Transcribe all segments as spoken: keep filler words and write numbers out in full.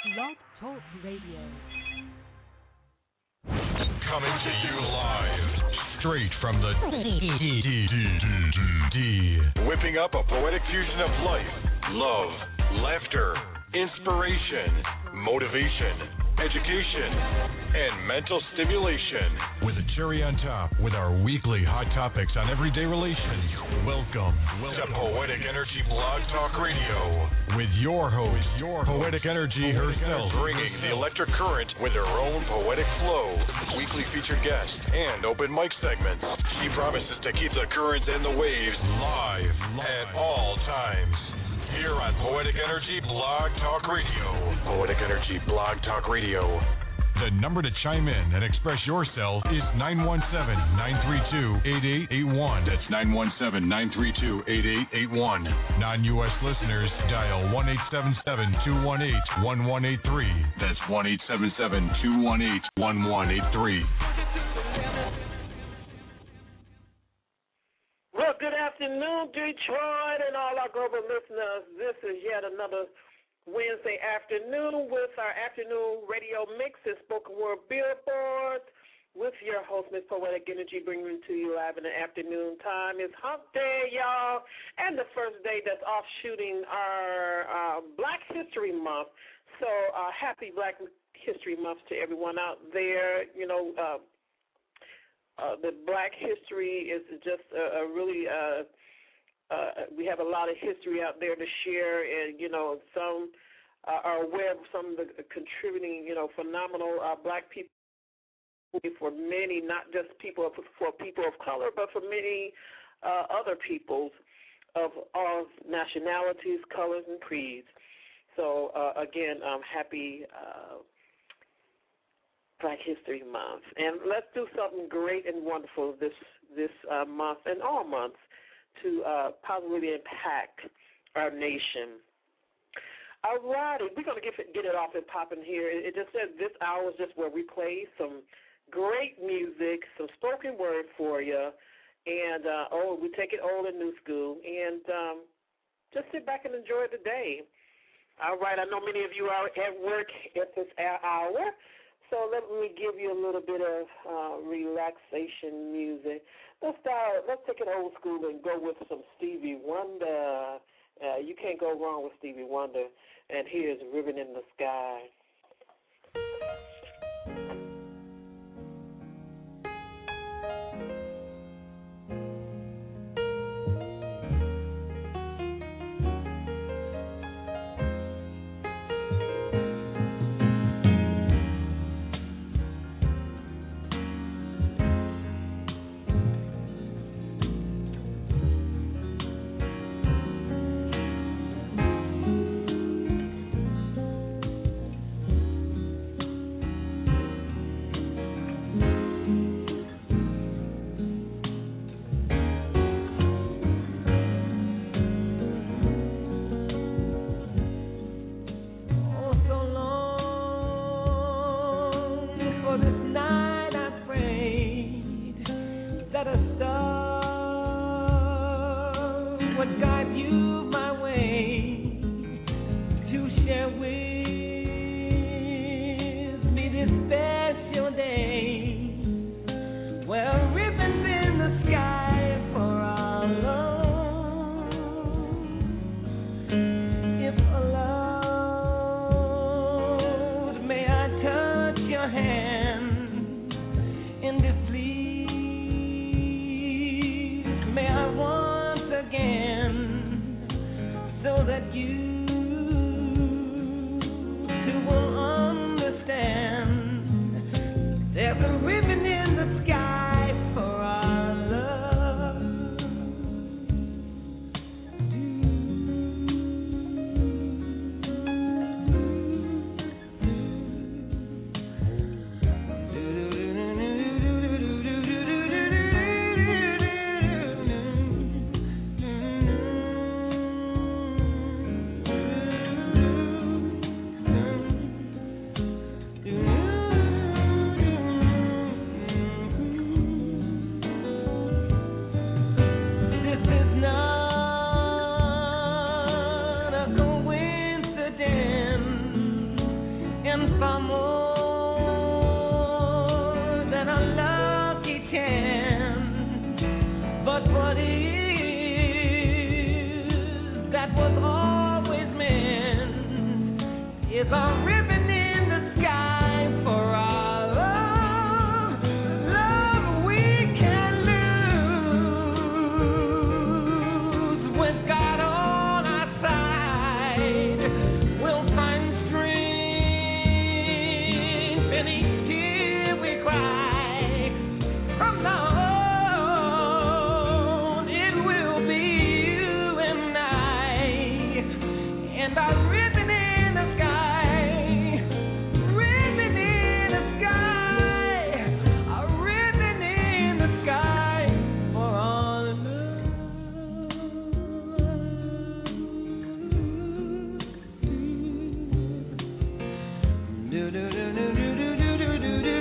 Blog Talk Radio. Coming to you live, straight from the D. Whipping up a poetic fusion of life, love, laughter, inspiration, motivation, education, and mental stimulation. With a cherry on top, with our weekly hot topics on everyday relations. Welcome, welcome to Poetic Energy Blog Talk Radio with your host, your Poetic Energy herself, bringing the electric current with her own poetic flow, weekly featured guests, and open mic segments. She promises to keep the currents and the waves live, live at all times. Here on Poetic Energy Blog Talk Radio. Poetic Energy Blog Talk Radio. The number to chime in and express yourself is nine one seven, nine three two, eight eight eight one. That's nine one seven, nine three two, eight eight eight one. Non-U S listeners, dial one eight seven seven, two one eight, one one eight three. That's one eight seven seven, two one eight, one one eight three. Well, good afternoon, Detroit, and all our global listeners. This is yet another Wednesday afternoon with our afternoon radio mix and spoken word billboards with your host, Miss Poetic Energy, bringing it to you live in the afternoon time. It's Hump Day, y'all, and the first day that's offshooting our uh, Black History Month. So uh, happy Black History Month to everyone out there. You know, uh, uh, the Black history is just a, a really uh, Uh, we have a lot of history out there to share, and, you know, some uh, are aware of some of the contributing, you know, phenomenal uh, Black people for many, not just people of, for people of color, but for many uh, other peoples of all nationalities, colors, and creeds. So, uh, again, um, happy uh, Black History Month. And let's do something great and wonderful this, this uh, month and all months to uh, positively impact our nation. All righty, we're going to get it, get it off and popping here. It, it just says this hour is just where we play some great music, some spoken word for you, and uh, oh, we take it old and new school, and um, just sit back and enjoy the day. All right, I know many of you are at work at this hour, so let me give you a little bit of uh, relaxation music. Let's start, let's take it old school and go with some Stevie Wonder. Uh, you can't go wrong with Stevie Wonder. And here's Ribbon in the Sky. So that you for more than a lucky chance, but what is that was always meant is a ribbon in the sky for our love, love we can lose with God on our side. We'll find strength in each tear we cry. From now on, it will be you and I, and our ribbon in the sky, ribbon in the sky, a ribbon in the sky for all love. Do do do do do do do do do do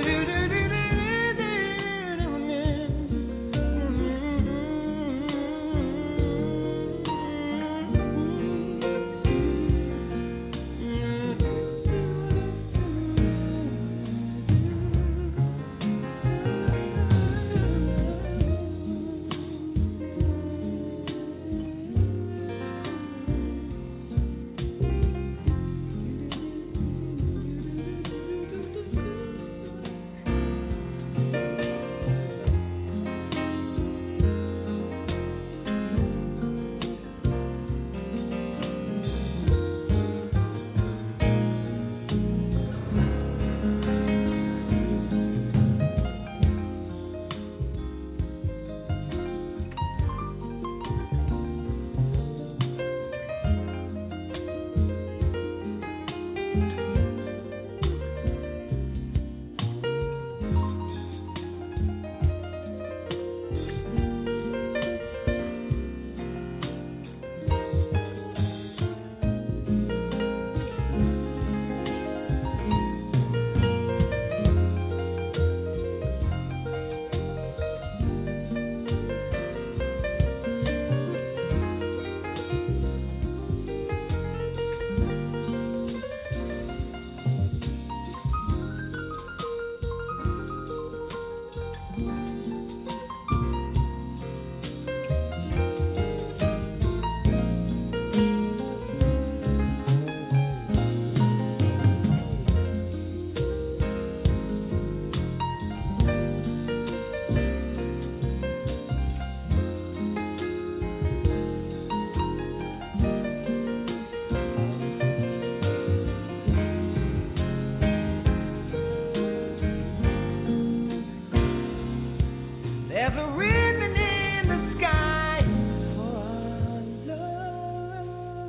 There's a ribbon in the sky for our love.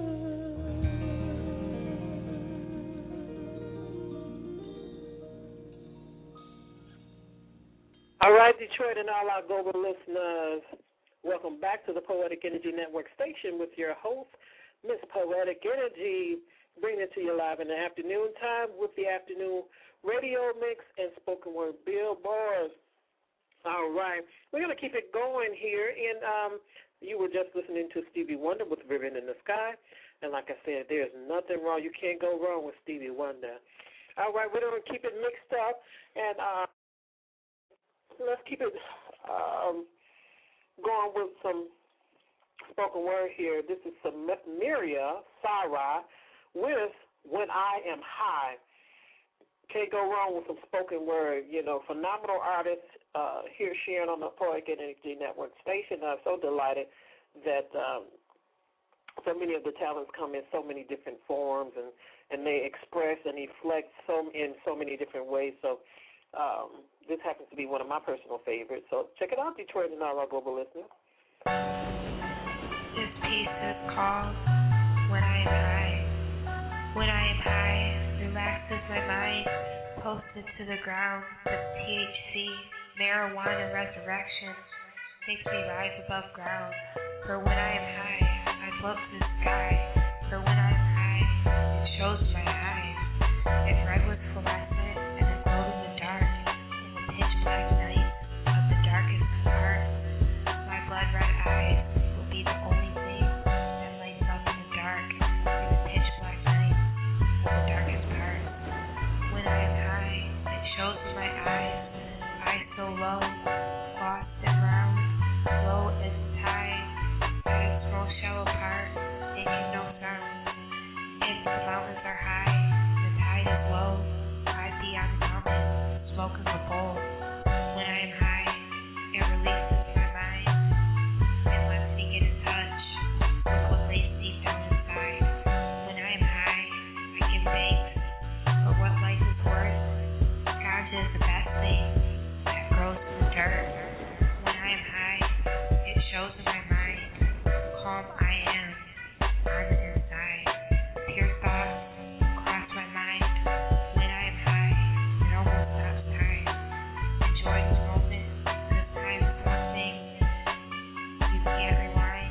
All right, Detroit and all our global listeners, welcome back to the Poetic Energy Network station with your host, Miss Poetic Energy, bringing it to you live in the afternoon time with the afternoon radio mix and spoken word billboards. All right, we're going to keep it going here, and um, you were just listening to Stevie Wonder with Ribbon in the Sky, and like I said, there's nothing wrong. You can't go wrong with Stevie Wonder. All right, we're going to keep it mixed up, and uh, let's keep it um, going with some spoken word here. This is Samaria Sarah with When I Am High. Can't go wrong with some spoken word. You know, phenomenal artists uh, here sharing on the Poetic Energy Network station. I'm so delighted that um, so many of the talents come in so many different forms, and, and they express and reflect so in so many different ways. So um, this happens to be one of my personal favorites. So check it out, Detroit and all our global listeners. This piece is called When I Am High. When I am high, relaxes my mind, posted to the ground with T H C, marijuana resurrection, makes me rise above ground. For when I am high, I float to the sky. For when I am high, it shows my eyes. If red was fluorescent and it glowed in the dark, in the pitch black night of the darkest heart, my blood red eyes will be the only thing that lights up in the dark, in the pitch black night of the darkest part. mountains are high, the tide is low. I'd be on the mountain, smoking a bowl. When I am high, it releases my mind and lets me get in touch with what lays deep down inside. When I am high, I give thanks for what life is worth. Ganja is the best thing that grows in the dirt. When I am high, it shows in my mind calm I am on the inside. Pure thoughts cross my mind. When I am high, it almost stops time. Enjoy the moment, because time is one thing you can't rewind.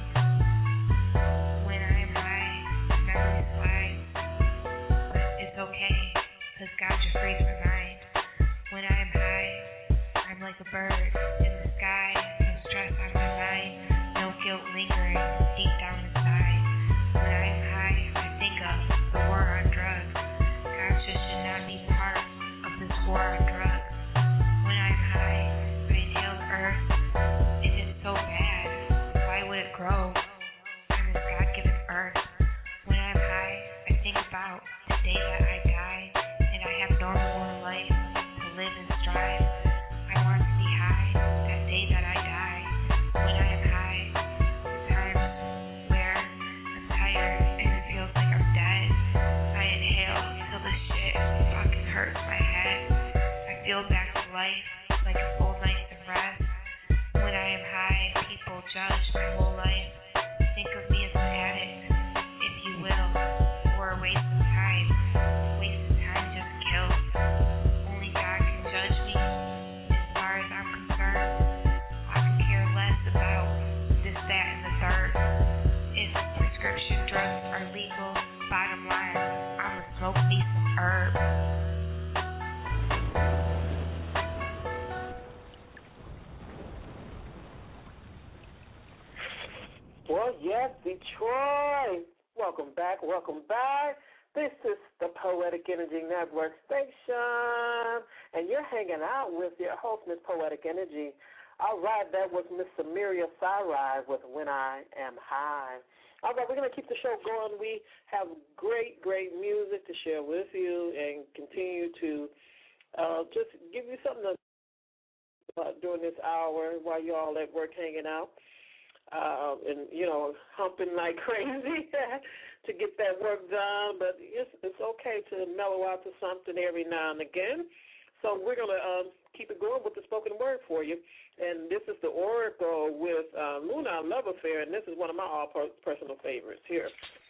When I am high, memories slide. But it's okay, because ganja frees my mind. When I am high, I'm like a bird in the sky. No stress on my mind, no guilt lingering deep down inside. When I am high, I think of the war on drugs. Ganja should not be part of this war on drugs. When I am high, I inhale the earth. If it's so bad, why would it grow? I'm this God-given earth. When I am high, I think about the day that I die, and I have no more life to live and strive. I want to be high that day that I die. When I am high, the times where I'm tired and it feels like I'm dead, I inhale till the shit fucking hurts my head. I feel back to life like a full night of rest. When I am high, people judge my whole life. Think of me as an addict, if you will, or a waste of time. Wasted time just kills. Only God can judge me. As far as I'm concerned, I can care less about this, that, and the third. If prescription drugs are legal, bottom line, I'ma smoke me some herb. Well, yes, Detroit. Welcome back, welcome back. This is the Poetic Energy Network station, and you're hanging out with your host, Miss Poetic Energy. All right, that was Miss Samiria Sarai with When I Am High. All right, we're going to keep the show going. We have great, great music to share with you and continue to uh, just give you something to uh, during this hour while you're all at work hanging out. Uh, and, you know, humping like crazy to get that work done. But it's, it's okay to mellow out to something every now and again. So we're going to um, keep it going with the spoken word for you. And this is the Oracle with uh, Luna Love Affair, and this is one of my all-personal favorites here.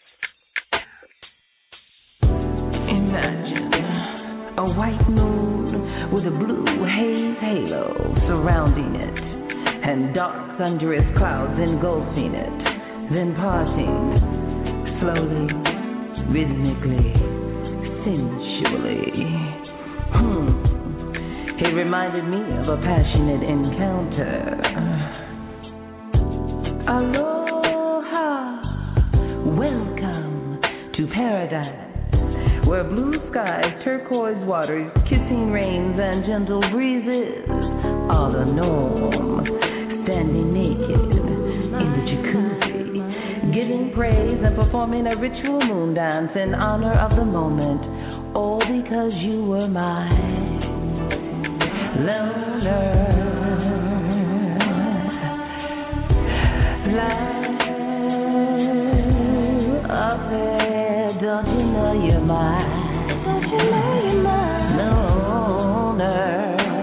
Imagine a white moon with a blue haze halo surrounding it, and dark thunderous clouds engulfing it, then parting slowly, rhythmically, sensually. Hmm. It reminded me of a passionate encounter. Aloha, welcome to paradise, where blue skies, turquoise waters, kissing rains, and gentle breezes are the norm. Standing naked in the jacuzzi, giving praise and performing a ritual moon dance in honor of the moment, all because you were mine. Loner, light up there, don't you know you're mine? Don't you know you're mine? Loner.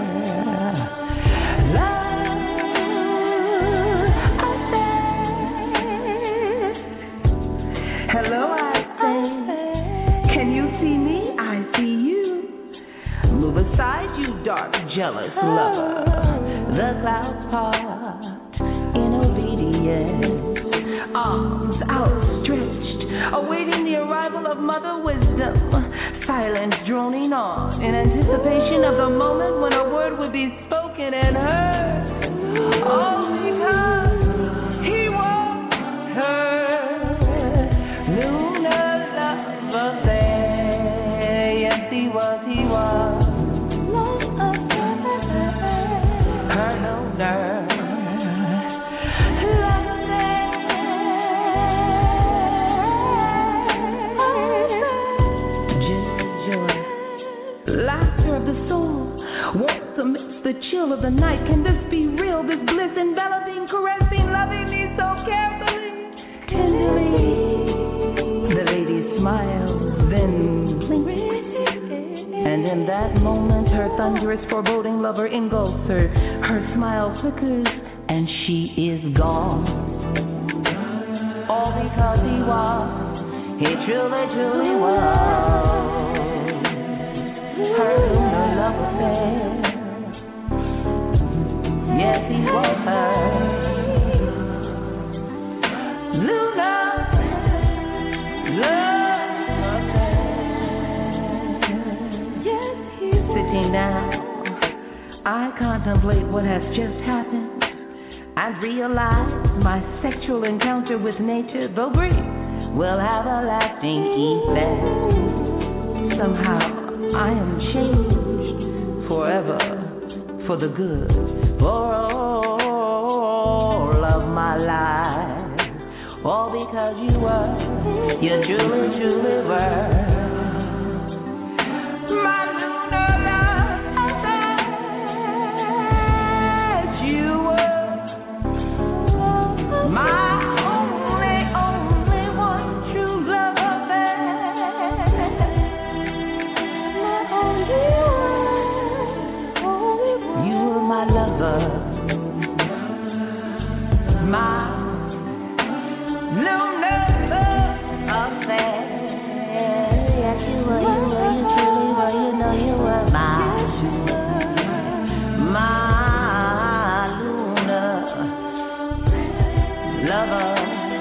Hello, I say, can you see me? I see you. Move aside, you dark, jealous lover. The clouds part in obedience, arms outstretched, awaiting the arrival of Mother Wisdom. Silence droning on in anticipation of the moment when a word would be spoken and heard. All because he was her. Lunar love affair, yes he was, he was. Her lunar love affair. of the night. Can this be real? This bliss enveloping, caressing, loving me so carefully, tenderly. The lady smiles, then blinks, and in that moment her thunderous, foreboding lover engulfs her. Her smile flickers, and she is gone. All because he was, he truly, truly was her lunar love affair. Yes, he was her lunar love affair. Yes, he was. Sitting down, I contemplate what has just happened and realize my sexual encounter with nature, though brief, will have a lasting effect. Somehow I am changed forever for the good, for all of my life. All because you were, you truly, truly were my lunar love affair. You were my only, only one true love affair. You were my lover, my lunar love affair. Yes, you were, you were, you truly were, you know you were my, my lunar lover.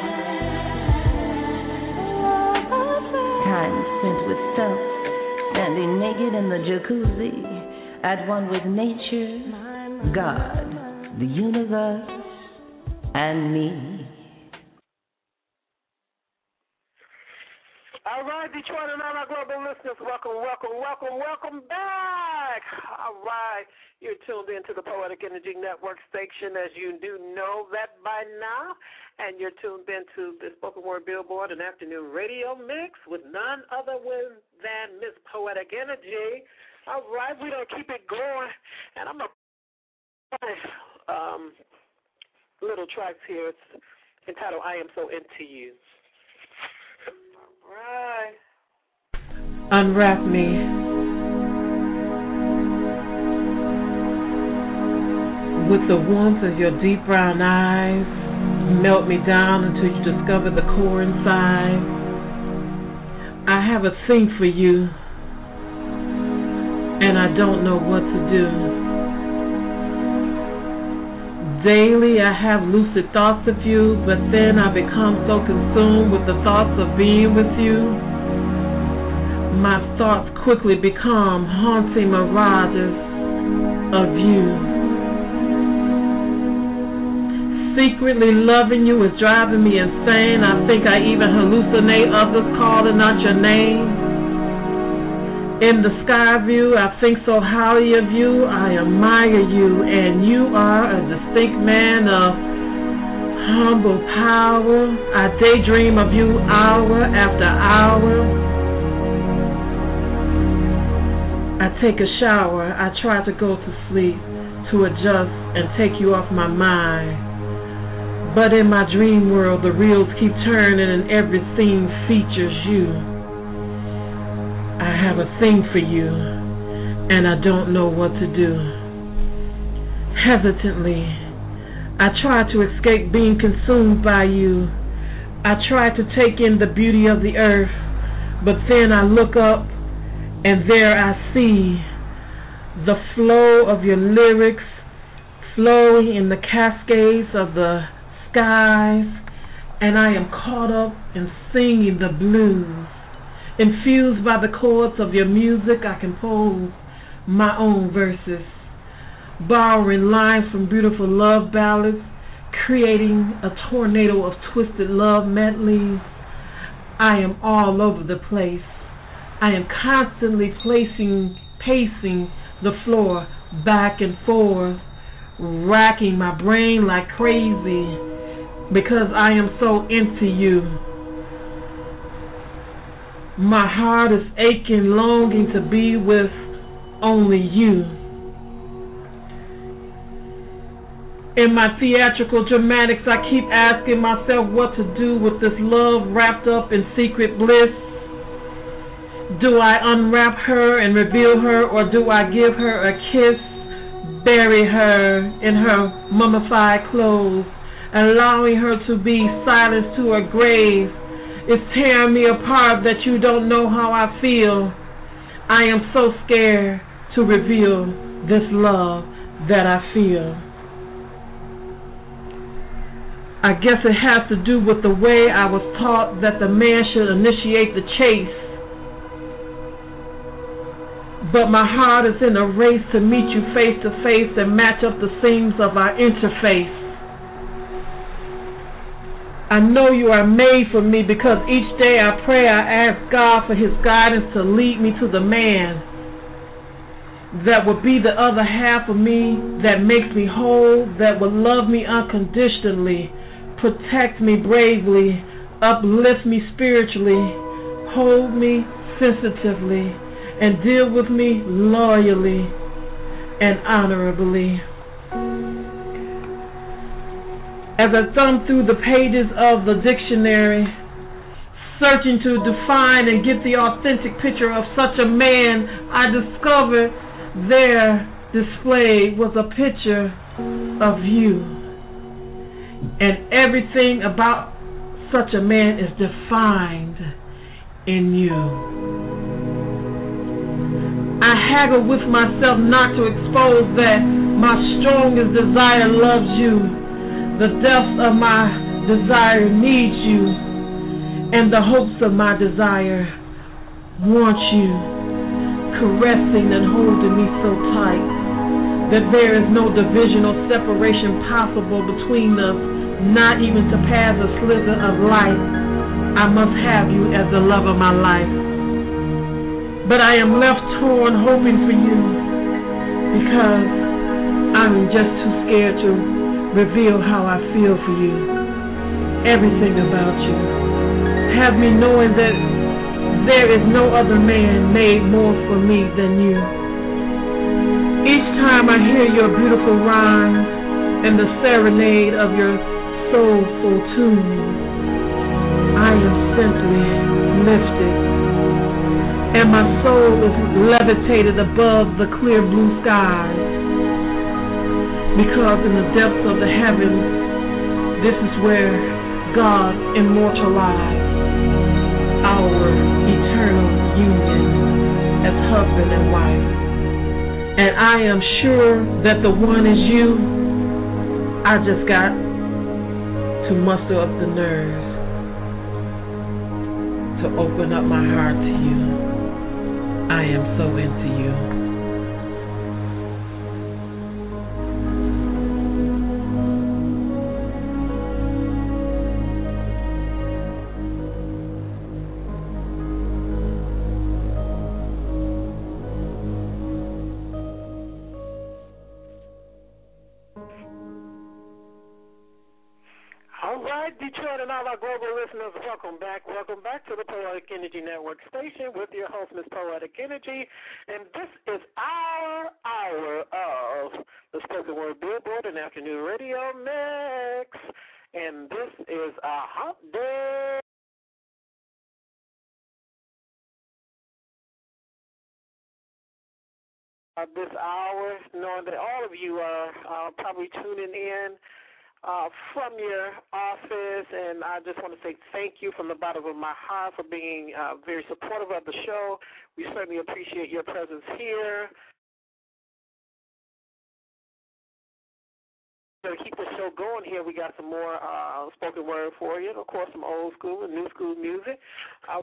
Time spent with self, standing naked in the jacuzzi, at one with nature, God, the universe, and me. All right, Detroit and all our global listeners, welcome, welcome, welcome, welcome back. All right, you're tuned into the Poetic Energy Network station, as you do know that by now, and you're tuned into the Spoken Word Billboard and Afternoon Radio Mix with none other than Miss Poetic Energy. All right, we're going to keep it going, and I'm going to play um, little tracks here. It's entitled, I Am So Into You. All right. Unwrap me. With the warmth of your deep brown eyes, melt me down until you discover the core inside. I have a thing for you, and I don't know what to do. Daily I have lucid thoughts of you, but then I become so consumed with the thoughts of being with you. My thoughts quickly become haunting mirages of you. Secretly loving you is driving me insane. I think I even hallucinate others calling out your name. In the sky view, I think so highly of you, I admire you, and you are a distinct man of humble power. I daydream of you hour after hour. I take a shower, I try to go to sleep, to adjust and take you off my mind. But in my dream world, the reels keep turning and every scene features you. I have a thing for you, and I don't know what to do. Hesitantly, I try to escape being consumed by you. I try to take in the beauty of the earth, but then I look up, and there I see the flow of your lyrics flowing in the cascades of the skies, and I am caught up in singing the blues. Infused by the chords of your music, I compose my own verses, borrowing lines from beautiful love ballads, creating a tornado of twisted love medleys. I am all over the place. I am constantly placing, pacing the floor back and forth, racking my brain like crazy because I am so into you. My heart is aching, longing to be with only you. In my theatrical dramatics, I keep asking myself what to do with this love wrapped up in secret bliss. Do I unwrap her and reveal her, or do I give her a kiss, bury her in her mummified clothes, allowing her to be silenced to her grave? It's tearing me apart that you don't know how I feel. I am so scared to reveal this love that I feel. I guess it has to do with the way I was taught that the man should initiate the chase. But my heart is in a race to meet you face to face and match up the seams of our interface. I know you are made for me because each day I pray, I ask God for His guidance to lead me to the man that will be the other half of me, that makes me whole, that will love me unconditionally, protect me bravely, uplift me spiritually, hold me sensitively, and deal with me loyally and honorably. As I thumb through the pages of the dictionary, searching to define and get the authentic picture of such a man, I discovered there displayed was a picture of you. And everything about such a man is defined in you. I haggle with myself not to expose that my strongest desire loves you. The depths of my desire needs you. And the hopes of my desire want you. Caressing and holding me so tight that there is no division or separation possible between us, not even to pass a slither of light. I must have you as the love of my life. But I am left torn hoping for you because I'm just too scared to reveal how I feel for you. Everything about you. Have me knowing that there is no other man made more for me than you. Each time I hear your beautiful rhymes and the serenade of your soulful tunes, I am simply lifted, and my soul is levitated above the clear blue skies, because in the depths of the heavens, this is where God immortalized our eternal union as husband and wife. And I am sure that the one is you. I just got to muster up the nerves to open up my heart to you. I am so into you. Detroit and all our global listeners, welcome back. Welcome back to the Poetic Energy Network station with your host, Miss Poetic Energy. And this is our hour of the Spoken Word Billboard and Afternoon Radio Mix. And this is a hot day. This hour, knowing that all of you are uh, probably tuning in Uh, from your office, and I just want to say thank you from the bottom of my heart for being uh, very supportive of the show. We certainly appreciate your presence here. To keep the show going here, we got some more uh, spoken word for you, and of course some old school and new school music. I'll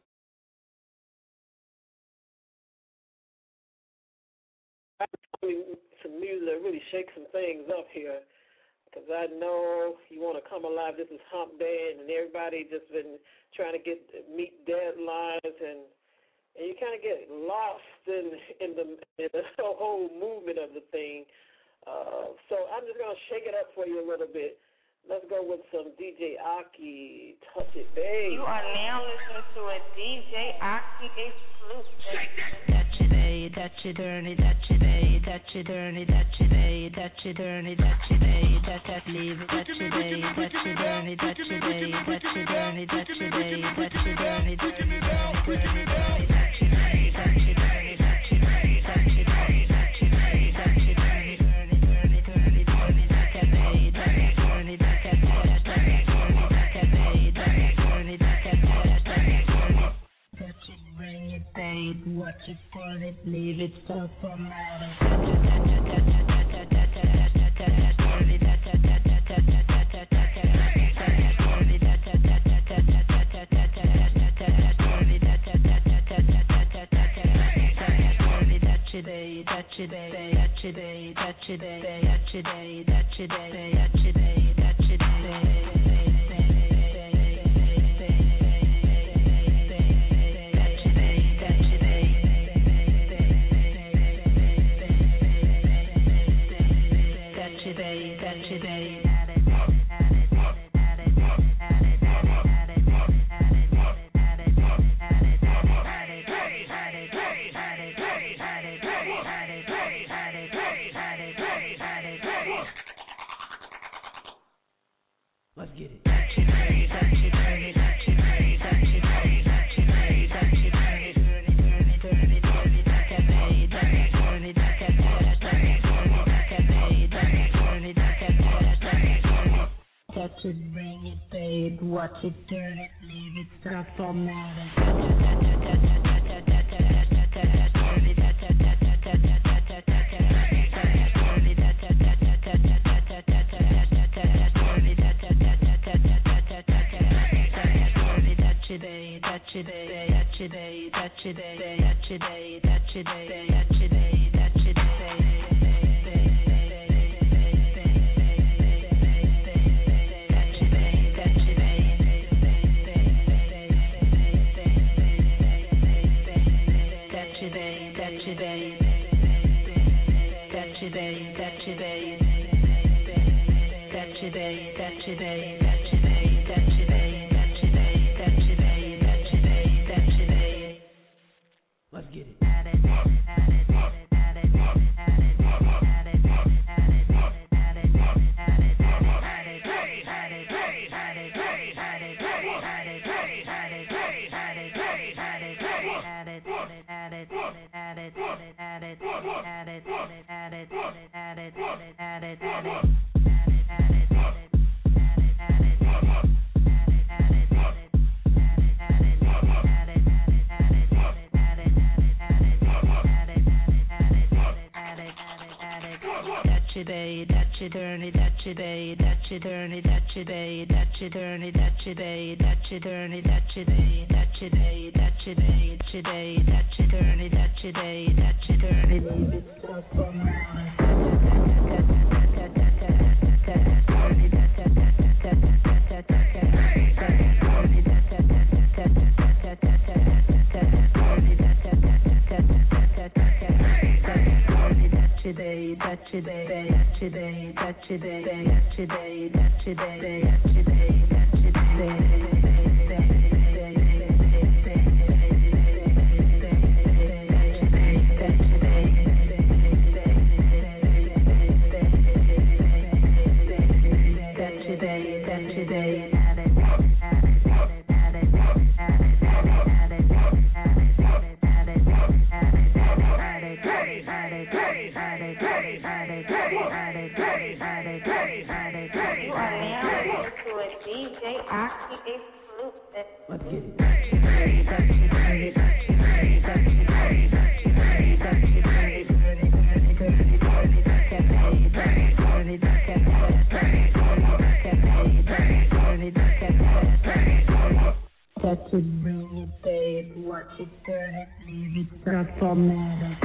some music that really shakes some things up here. Because I know you want to come alive. This is Hump Day, and everybody just been trying to get meet deadlines, and and you kind of get lost in in the in the whole movement of the thing. Uh, so I'm just gonna shake it up for you a little bit. Let's go with some D J Aki, Touch It, Babe. You are now listening to a D J Aki exclusive. Touch it, babe. Touch Dutchy dirty, Dutchy day, Dutchy dirty, Dutchy day, Dutchy dirty, Dutchy day, Dutchy leave it, Dutchy day, Dutchy dirty, Dutchy day, Dutchy dirty, Dutchy day, Dutchy dirty, Dutchy dirty, Dutchy dirty, Dutchy day, Dutchy dirty, Dutchy day, Dutchy day, Dutchy day, Dutchy dirty, dirty, dirty, dirty, dirty, Dutchy day, Dutchy dirty, Dutchy day, Dutchy dirty, Dutchy day, Dutchy dirty, Dutchy dirty. Touch it, bring it, pay it, watch it, pour it, leave it, so for matter. Today, that today, that today, that today, that today, that today, that today, that today. Let's get it. Touch it, bring it, pay it, watch it, turn it, leave it, stop for matter. Today, that today, that today, that today, that today, that today, that today, that today. Let's get it. Today, that today, that today, that today, that today, that today, that today, that today, that today, that today, that today, today, that today, that today, that today, leave it so for today, that today, that today, that today, that today, that today, that today, that today. Let's get it. Touch it, bring it, pay it, watch it, turn it, leave it, stop for matter.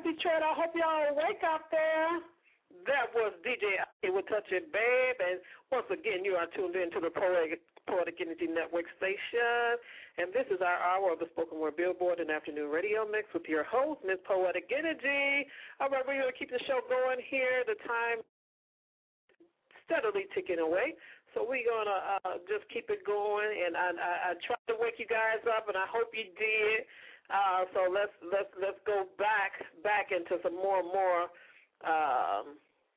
Detroit. I hope y'all awake out there. That was D J with Touch It, Babe. And once again, you are tuned in to the Poetic, Poetic Energy Network station. And this is our hour of the Spoken Word Billboard and Afternoon Radio Mix with your host, Miss Poetic Energy. All right, we're going to keep the show going here. The time steadily ticking away. So we're going to uh, just keep it going. And I, I, I tried to wake you guys up, and I hope you did. Uh, so let's let's let's go back back into some more and more Um,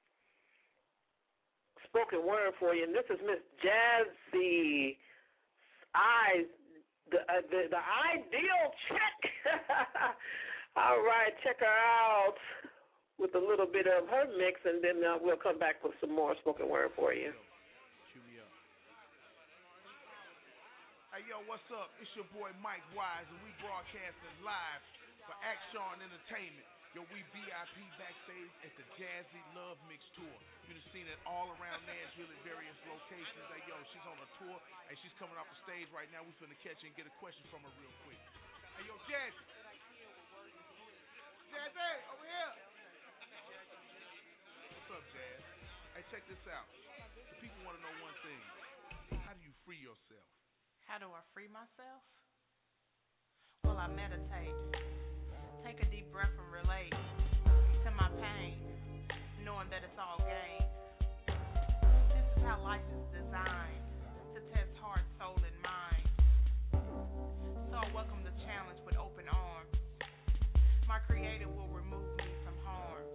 spoken word for you, and this is Miss Jazzy Eyes, the, uh, the the ideal chick. All right, check her out with a little bit of her mix, and then uh, we'll come back with some more spoken word for you. Cue me up. Hey, yo, what's up? It's your boy Mike Wise, and we broadcasting live for Action Entertainment. Yo, we V I P backstage at the Jazzy Love Mix Tour. You've seen it all around Nashville at various locations. Hey, yo, she's on a tour, and she's coming off the stage right now. We're finna catch her and get a question from her real quick. Hey, yo, Jazzy. Jazzy, over here. What's up, Jazz? Hey, check this out. The people want to know one thing. How do you free yourself? How do I free myself? Well, I meditate. Take a deep breath and relate to my pain, knowing that it's all game. This is how life is designed, to test heart, soul, and mind. So I welcome the challenge with open arms. My Creator will remove me from harm.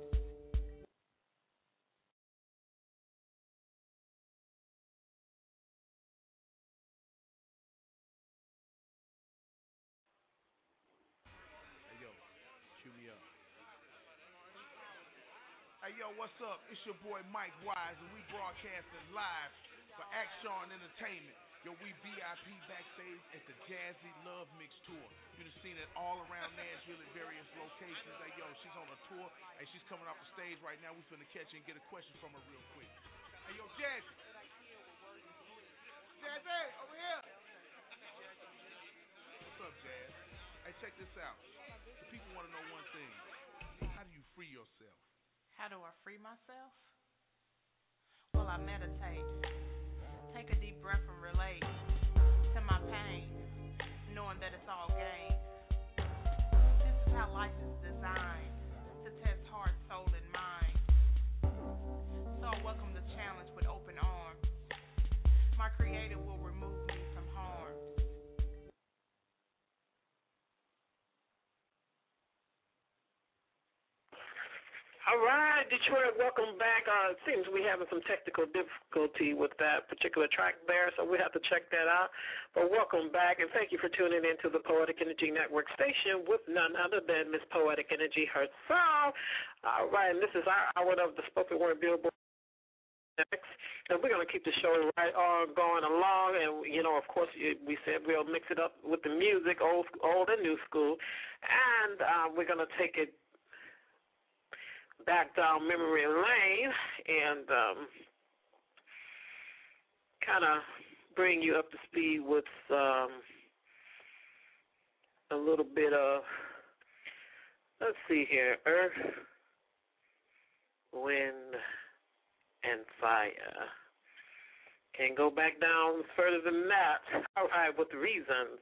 Cue me up. Hey, yo, what's up? It's your boy Mike Wise, and we broadcasting live for Action Entertainment. Yo, we V I P backstage at the Jazzy Love Mix Tour. You've seen it all around Nashville at various locations. Hey, yo, she's on a tour, and she's coming off the stage right now. We're finna catch her and get a question from her real quick. Hey, yo, Jazzy. Jazzy, over here. What's up, Jazz? Hey, check this out. The people want to know one thing. How do you free yourself? How do I free myself? Well, I meditate. Take a deep breath and relate to my pain, knowing that it's all game. This is how life is designed, to test heart, soul, and mind. So I welcome the challenge with open arms. My Creator will remove me from harm. All right, Detroit, welcome back. Uh, it seems we're having some technical difficulty with that particular track there, so we have to check that out. But welcome back, and thank you for tuning in to the Poetic Energy Network station with none other than Miss Poetic Energy herself. All right, and this is our hour of the Spoken Word Billboard. And we're going to keep the show right on going along. And, you know, of course, we said we'll mix it up with the music, old, old and new school. And uh, we're going to take it back down memory lane and um, kind of bring you up to speed with um, a little bit of, let's see here, earth, wind, and fire. Can't go back down further than that. All right, with reasons.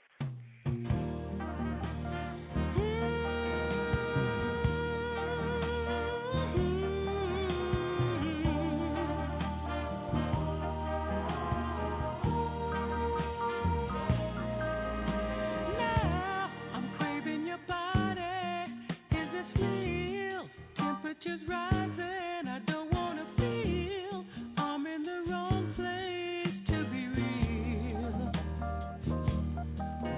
Rising, I don't wanna feel I'm in the wrong place to be real.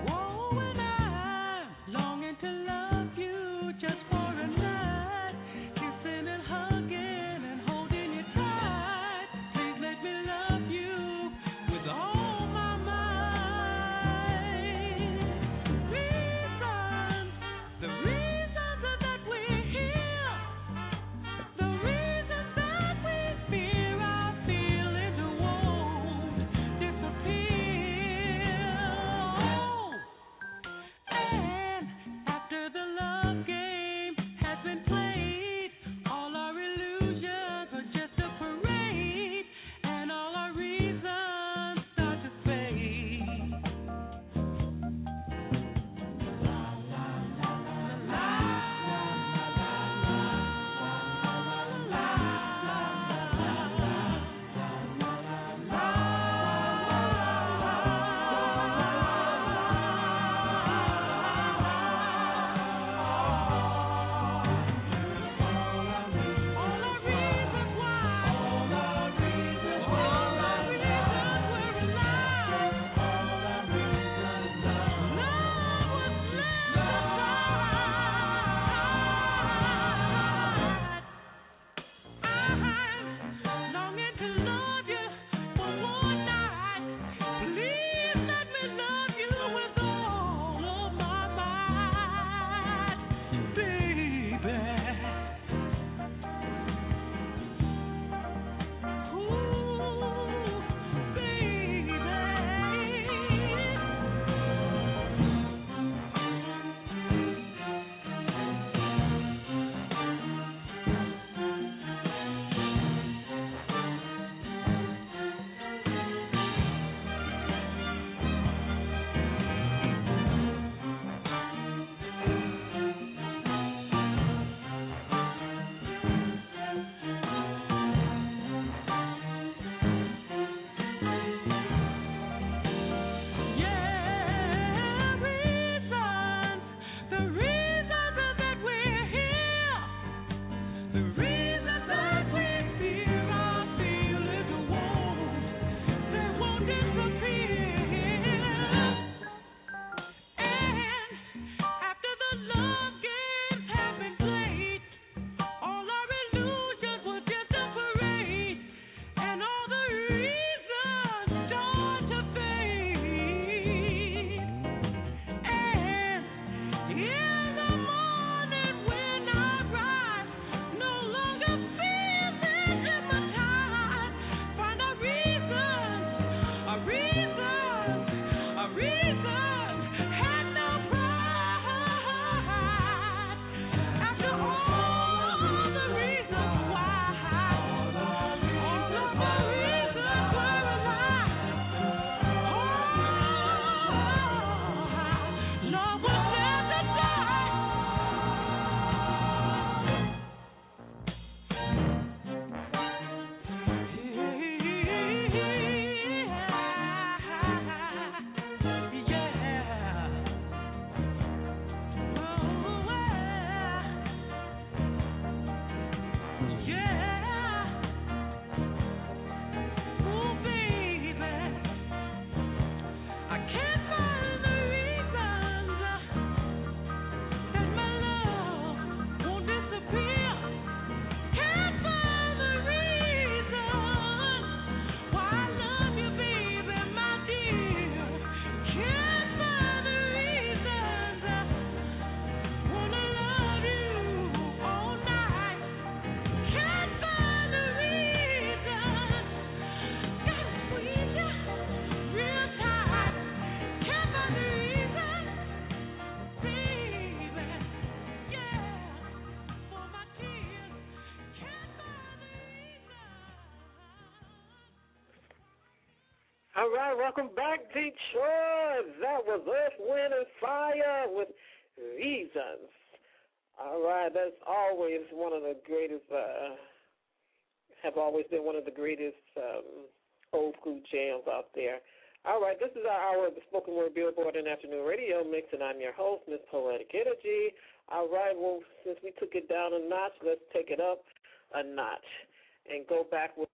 All right, welcome back, Detroit. That was Earth, Wind, and Fire with Reasons. All right, that's always one of the greatest, uh, have always been one of the greatest um, old school jams out there. All right, this is our hour of the Spoken Word Billboard and Afternoon Radio Mix, and I'm your host, Miss Poetic Energy. All right, well, since we took it down a notch, let's take it up a notch and go back with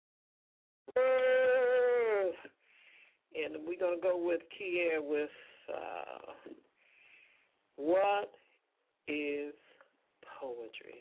words. And we're going to go with Kier with uh, What is Poetry?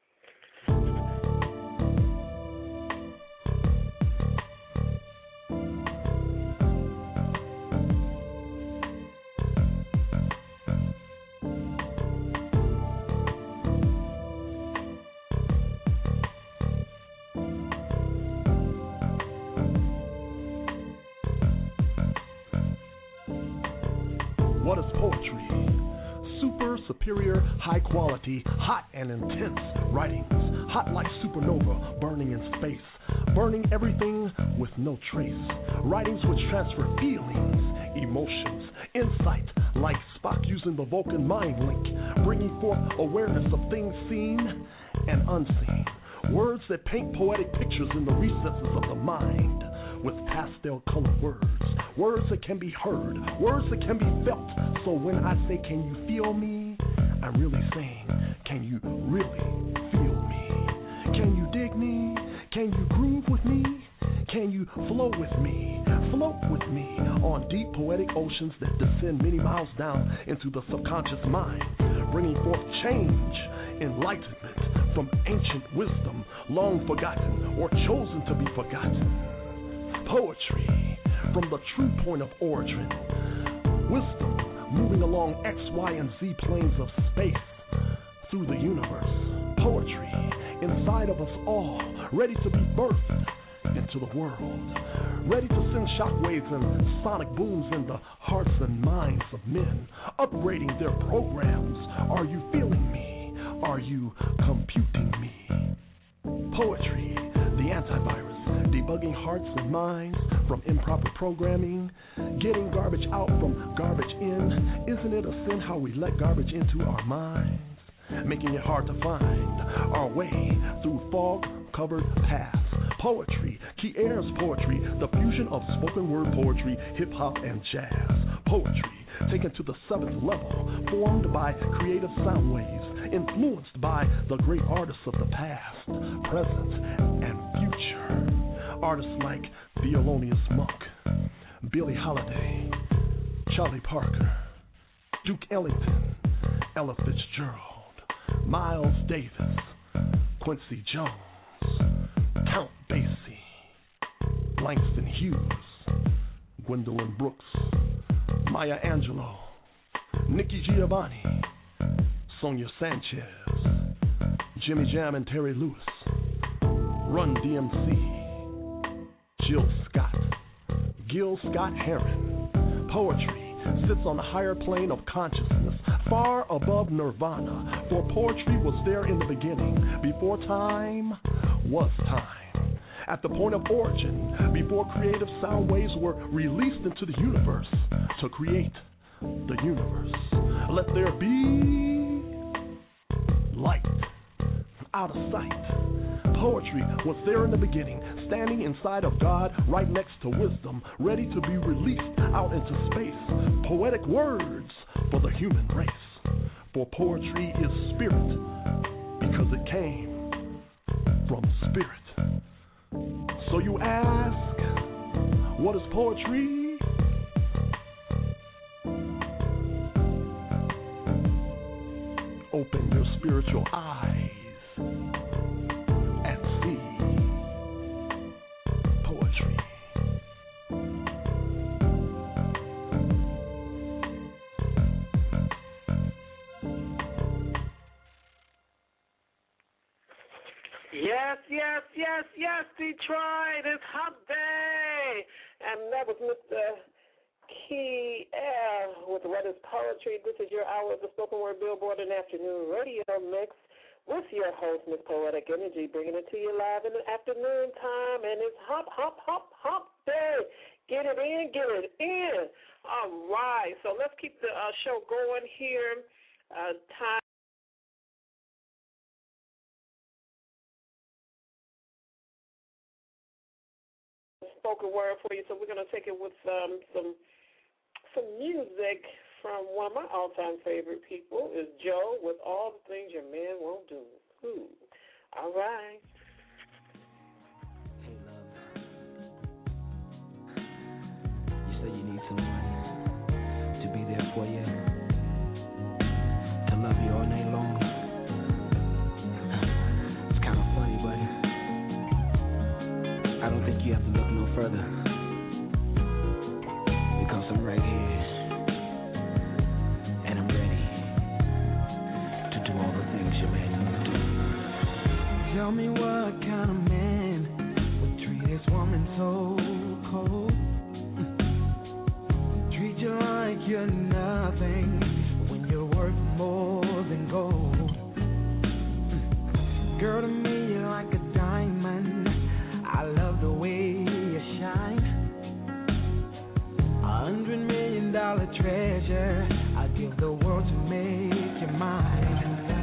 What is poetry? Super, superior, high quality, hot and intense writings. Hot like supernova, burning in space. Burning everything with no trace. Writings which transfer feelings, emotions, insight, like Spock using the Vulcan mind link. Bringing forth awareness of things seen and unseen. Words that paint poetic pictures in the recesses of the mind. With pastel colored words. Words that can be heard, words that can be felt. So when I say, can you feel me? I'm really saying, can you really feel me? Can you dig me? Can you groove with me? Can you flow with me? Float with me on deep poetic oceans that descend many miles down into the subconscious mind, bringing forth change, enlightenment from ancient wisdom, long forgotten or chosen to be forgotten. Poetry, from the true point of origin. Wisdom, moving along X, Y, and Z planes of space through the universe. Poetry, inside of us all, ready to be birthed into the world. Ready to send shockwaves and sonic booms in the hearts and minds of men, upgrading their programs. Are you feeling me? Are you computing me? Poetry, the antivirus. Debugging hearts and minds from improper programming, getting garbage out from garbage in. Isn't it a sin how we let garbage into our minds? Making it hard to find our way through fog-covered paths. Poetry, Kier's poetry, the fusion of spoken word poetry, hip-hop, and jazz. Poetry, taken to the seventh level, formed by creative sound waves, influenced by the great artists of the past, present, and future. Artists like Thelonious Monk, Billie Holiday, Charlie Parker, Duke Ellington, Ella Fitzgerald, Miles Davis, Quincy Jones, Count Basie, Langston Hughes, Gwendolyn Brooks, Maya Angelou, Nikki Giovanni, Sonia Sanchez, Jimmy Jam and Terry Lewis, Run D M C, Jill Scott, Gil Scott-Heron. Poetry sits on a higher plane of consciousness, far above nirvana, for poetry was there in the beginning, before time was time. At the point of origin, before creative sound waves were released into the universe to create the universe. Let there be light out of sight. Poetry was there in the beginning, standing inside of God, right next to wisdom, ready to be released out into space. Poetic words for the human race. For poetry is spirit, because it came from spirit. So you ask, what is poetry? Open your spiritual eyes. Yes, yes, yes, yes, Detroit, it's Hump Day. And that was Mister Key L with What is Poetry. This is your hour of the Spoken Word Billboard and Afternoon Radio Mix with your host, Miss Poetic Energy, bringing it to you live in the afternoon time. And it's Hump, Hump, Hump, Hump Day. Get it in, get it in. All right, so let's keep the uh, show going here. Uh, time. Spoken word for you, so we're going to take it with um, some some music from one of my all-time favorite people, is Joe, with All the Things Your Man Won't Do. Ooh. All right. Hey, love. You say you need someone to be there for you, to love you all night long. It's kind of funny, but I don't think you have to look no further, because I'm right here, and I'm ready to do all the things your man won't do. Tell me what kind of man would treat his woman so cold, treat you like you're nothing when you're worth more than gold. Girl, to me you're like a diamond. I love the way you shine. A hundred million dollar treasure, I'd give the world to make you mine.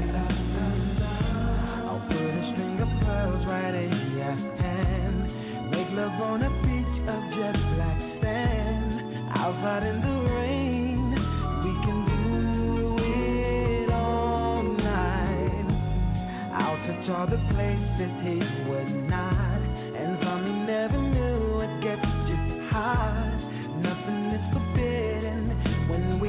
I'll put a string of pearls right in your hand, make love on a beach of jet black sand. Outside in the rain, we can do it all night. I'll touch all the places he would not. And some he never knew it gets just hot. Nothing is forbidden when we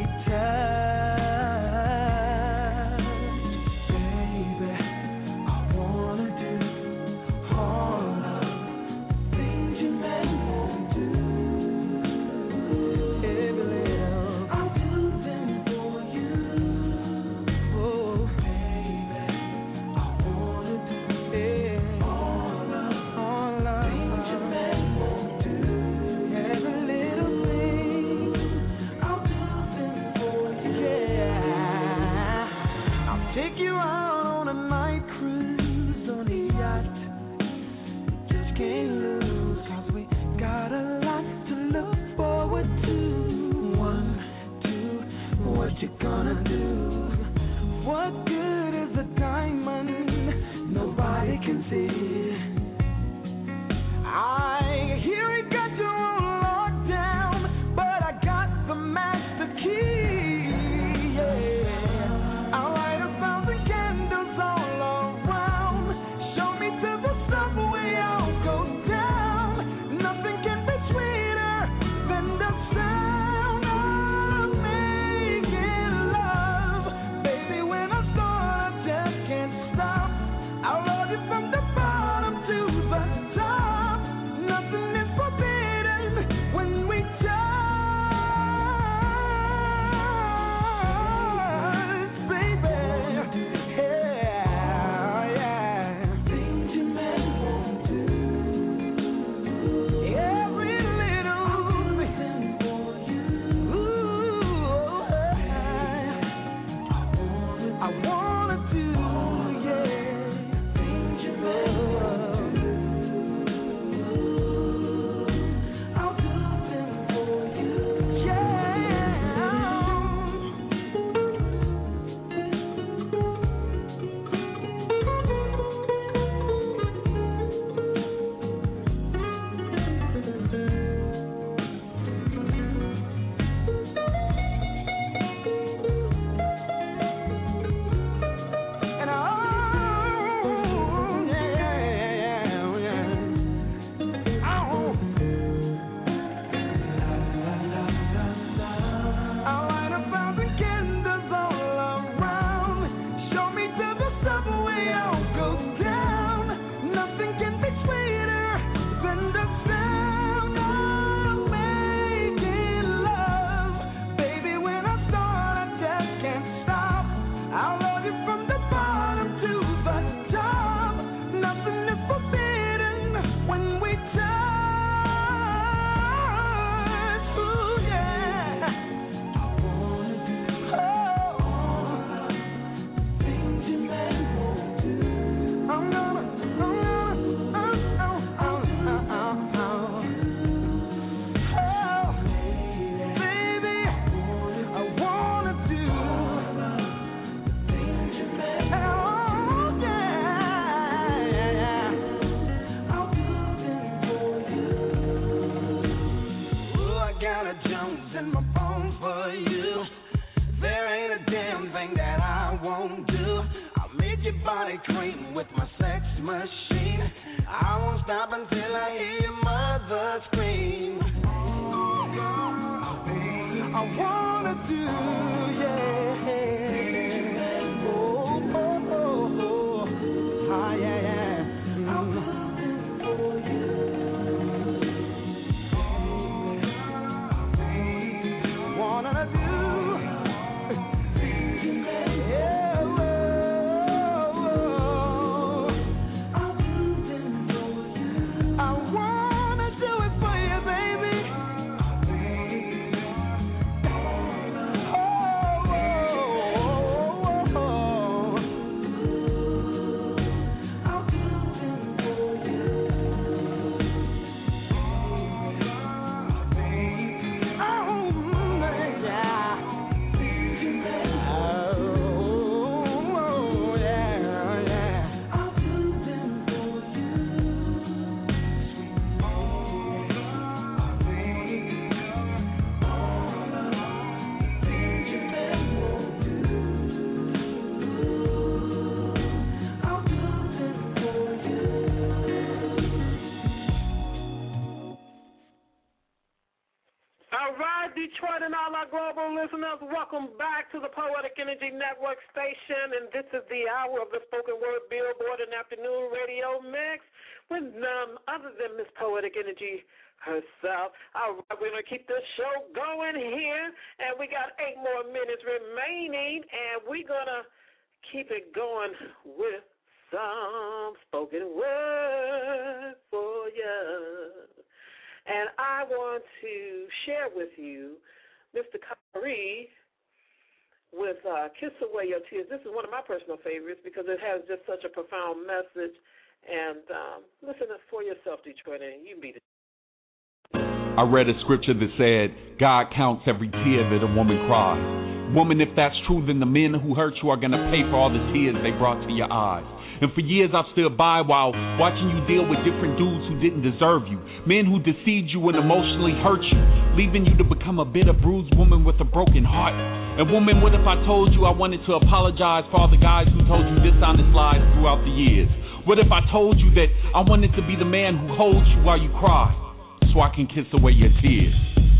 touch. Baby, I wanna do all of the things your man won't do. Every little, I'll do them for you. Oh, baby, I wanna do it. Take you out on a night cruise on a yacht. Just can't lose, cause we got a lot to look forward to. One, two, what you gonna do? What good is a diamond nobody can see? I hear it got you on lockdown, but I got the master key, yeah. Show me to the subway, I'll go down. body cream with my sex machine. I won't stop until I hear your mother scream. I wanna do, yeah. Oh, oh, oh, oh. Ah, yeah, yeah. I'm looking for you. Wanna do. Detroit and all our global listeners, welcome back to the Poetic Energy Network station, and this is the hour of the spoken word Billboard and afternoon radio mix with none other than Miss Poetic Energy herself. All right, we're going to keep this show going here, and we got eight more minutes remaining, and we're going to keep it going with some spoken word for you. And I want to share with you Mister Kyrie with uh, Kiss Away Your Tears. This is one of my personal favorites because it has just such a profound message. And um, listen for yourself, Detroit, and you beat it. I read a scripture that said, God counts every tear that a woman cries. Woman, if that's true, then the men who hurt you are going to pay for all the tears they brought to your eyes. And for years I've stood by while watching you deal with different dudes who didn't deserve you. Men who deceived you and emotionally hurt you, leaving you to become a bitter, bruised woman with a broken heart. And woman, what if I told you I wanted to apologize for all the guys who told you dishonest lies throughout the years? What if I told you that I wanted to be the man who holds you while you cry, so I can kiss away your tears?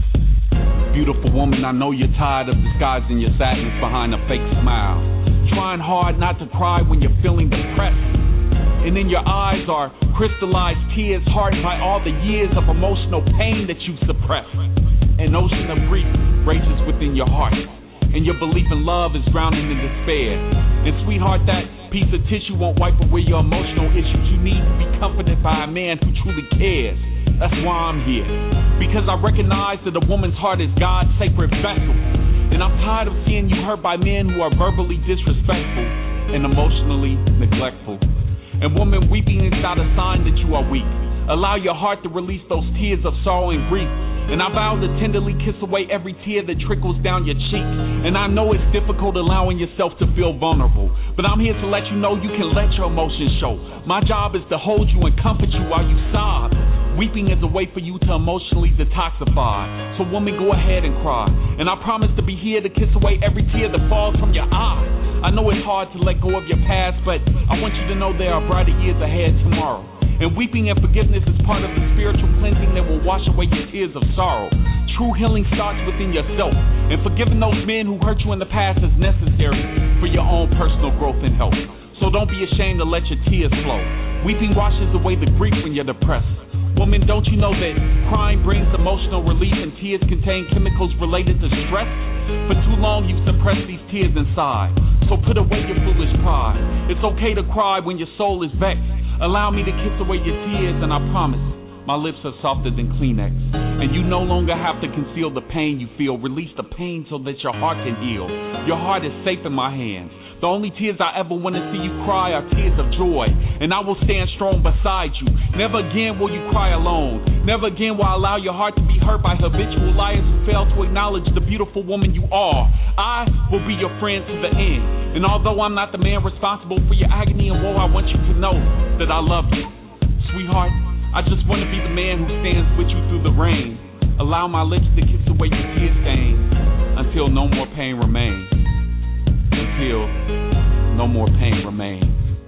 Beautiful woman, I know you're tired of disguising your sadness behind a fake smile, trying hard not to cry when you're feeling depressed. And in your eyes are crystallized tears hardened by all the years of emotional pain that you suppressed. An ocean of grief rages within your heart, and your belief in love is drowning in despair. And sweetheart, that piece of tissue won't wipe away your emotional issues. You need to be comforted by a man who truly cares. That's why I'm here, because I recognize that a woman's heart is God's sacred vessel. And I'm tired of seeing you hurt by men who are verbally disrespectful and emotionally neglectful. And woman, weeping is not a sign that you are weak. Allow your heart to release those tears of sorrow and grief. And I vow to tenderly kiss away every tear that trickles down your cheek. And I know it's difficult allowing yourself to feel vulnerable, but I'm here to let you know you can let your emotions show. My job is to hold you and comfort you while you sob. Weeping is a way for you to emotionally detoxify. So woman, go ahead and cry. And I promise to be here to kiss away every tear that falls from your eye. I know it's hard to let go of your past, but I want you to know there are brighter years ahead tomorrow. And weeping and forgiveness is part of the spiritual cleansing that will wash away your tears of sorrow. True healing starts within yourself, and forgiving those men who hurt you in the past is necessary for your own personal growth and health. So don't be ashamed to let your tears flow. Weeping washes away the grief when you're depressed. Woman, don't you know that crying brings emotional relief and tears contain chemicals related to stress? For too long you've suppressed these tears inside, so put away your foolish pride. It's okay to cry when your soul is vexed. Allow me to kiss away your tears, and I promise my lips are softer than Kleenex. And you no longer have to conceal the pain you feel. Release the pain so that your heart can heal. Your heart is safe in my hands. The only tears I ever want to see you cry are tears of joy, and I will stand strong beside you. Never again will you cry alone. Never again will I allow your heart to be hurt by habitual liars who fail to acknowledge the beautiful woman you are. I will be your friend to the end, and although I'm not the man responsible for your agony and woe, I want you to know that I love you. Sweetheart, I just want to be the man who stands with you through the rain. Allow my lips to kiss away your tear stains until no more pain remains. Until no more pain remains.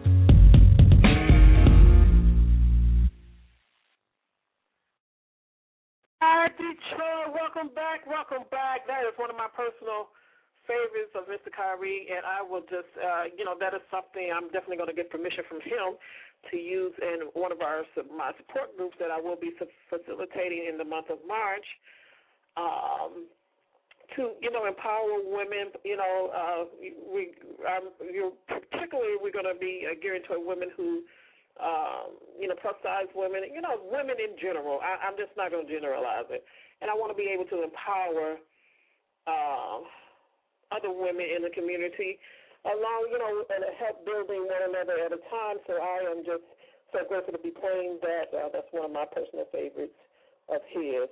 right, Detroit, welcome back, welcome back. That is one of my personal favorites of Mister Kyrie, and I will just, uh, you know, that is something I'm definitely going to get permission from him to use in one of our my support groups that I will be facilitating in the month of March. Um, to, you know, empower women, you know, uh, we, um, you're, particularly we're going to be uh, gearing toward women who, um, you know, plus-size women, you know, women in general. I, I'm just not going to generalize it. And I want to be able to empower uh, other women in the community along, you know, and help building one another at a time. So I am just so grateful to be playing that. Uh, that's one of my personal favorites of his.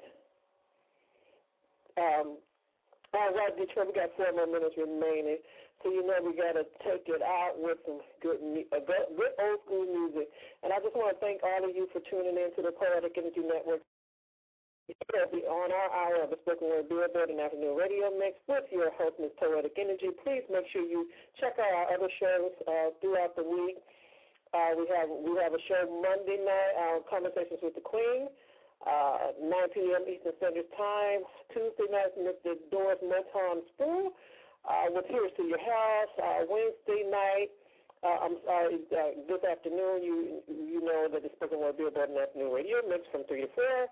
Um, all right, Detroit, we got four more minutes remaining. So you know we got to take it out with some good, uh, good, good old school music. And I just want to thank all of you for tuning in to the Poetic Energy Network. We'll be on our hour of the Spoken Word Billboard and Afternoon Radio Mix with your host, Miz Poetic Energy. Please make sure you check out our other shows uh, throughout the week. Uh, we have we have a show Monday night, uh, Conversations with the Queen, uh, nine p.m. Eastern Standard Time. Tuesday night, Mister Doris Motown Spool. Uh, with Here's to Your House, uh, Wednesday night, uh, I'm sorry, uh, this afternoon, you you know that the Spoken Word Billboard and Afternoon Radio Mix from three to four.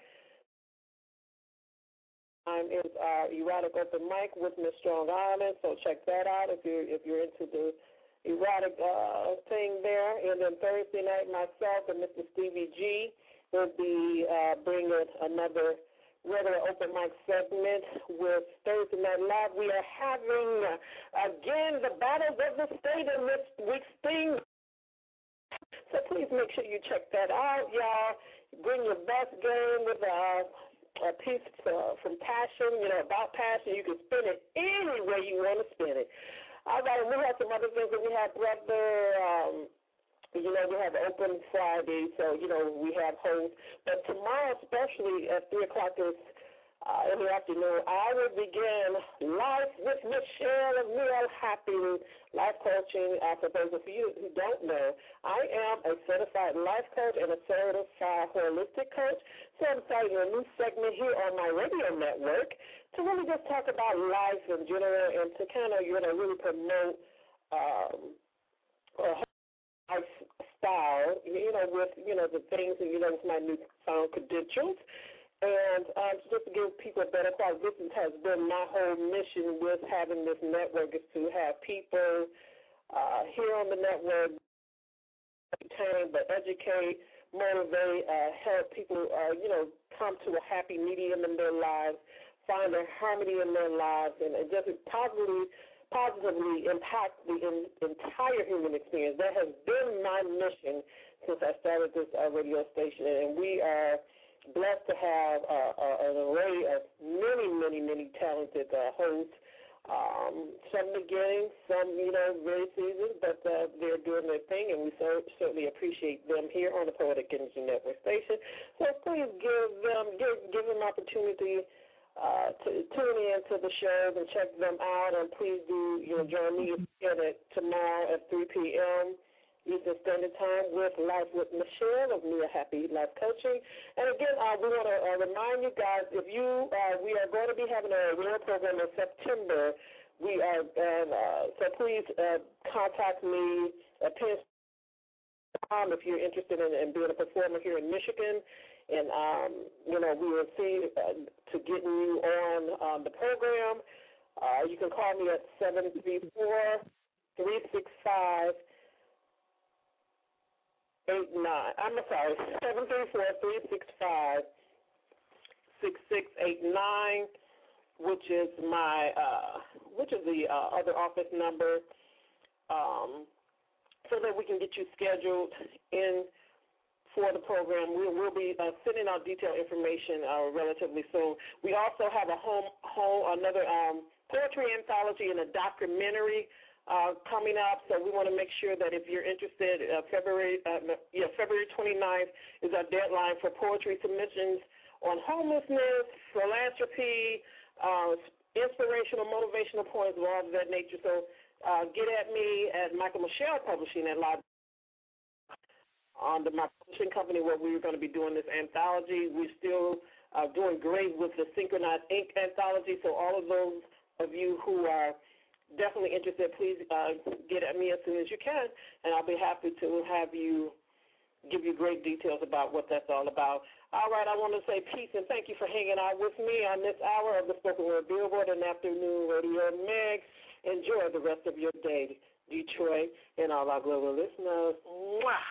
Time is our erotic open mic with Miss Strong Island, so check that out if you're, if you're into the erotic uh, thing there. And then Thursday night, myself and Mister Stevie G will be uh, bringing another regular open mic segment with Thursday Night Live. We are having, uh, again, the battles of the state in this week's theme. So please make sure you check that out, y'all. Bring your best game with uh, a piece uh, from passion, you know, about passion. You can spin it any way you want to spin it. All right, we have some other things that we have, brother. Um, You know, we have open Friday, so, you know, we have hosts. But tomorrow, especially at three o'clock this, uh, in the afternoon, I will begin Life with Michelle of Real Happy Life Coaching. Uh, for those of you who don't know, I am a certified life coach and a certified holistic coach. So I'm starting a new segment here on my radio network to really just talk about life in general and to kind of, you know, really promote um, a lifestyle, you know, with, you know, the things, and, you know, with my newfound credentials. And um, just to give people a better quality, this has been my whole mission with having this network is to have people uh, here on the network entertain, but educate, motivate, uh, help people, uh, you know, come to a happy medium in their lives, find a harmony in their lives, and, and just positively positively impact the in, entire human experience. That has been my mission since I started this uh, radio station, and we are blessed to have uh, uh, an array of many, many, many talented uh, hosts, um, some beginning, some, you know, very seasoned, but uh, they're doing their thing, and we so, certainly appreciate them here on the Poetic Energy Network station. So please give them, give, give them opportunity Uh, to tune in to the shows and check them out, and please do, you know, join me again at tomorrow at three p.m. Eastern Standard Time with Life with Michelle of Mia Happy Life Coaching. And again, uh, we want to uh, remind you guys, if you, uh, we are going to be having a radio program in September. We are, and uh, so please uh, contact me at Penn State if you're interested in, in being a performer here in Michigan. And, um, you know, we will see uh, to getting you on um, the program. Uh, you can call me at seven three four, three six five, eight nine. I'm sorry, seven three four, three six five, six six eight nine, which is my, uh, which is the uh, other office number, um, so that we can get you scheduled in for the program. We will be uh, sending out detailed information uh, relatively soon. We also have a home, home another um, poetry anthology and a documentary uh, coming up. So we want to make sure that if you're interested, uh, February uh, yeah February twenty-ninth is our deadline for poetry submissions on homelessness, philanthropy, uh, inspirational, motivational poems, all of that nature. So uh, get at me at Michael Michelle Publishing at Live. Under my publishing company, where we're going to be doing this anthology. We're still uh, doing great with the Synchronized Ink anthology. So all of those of you who are definitely interested, please uh, get at me as soon as you can, and I'll be happy to have you give you great details about what that's all about. All right, I want to say peace and thank you for hanging out with me on this hour of the Spoken Word Billboard and Afternoon Radio Mix. Enjoy the rest of your day, Detroit, and all our global listeners. Mwah!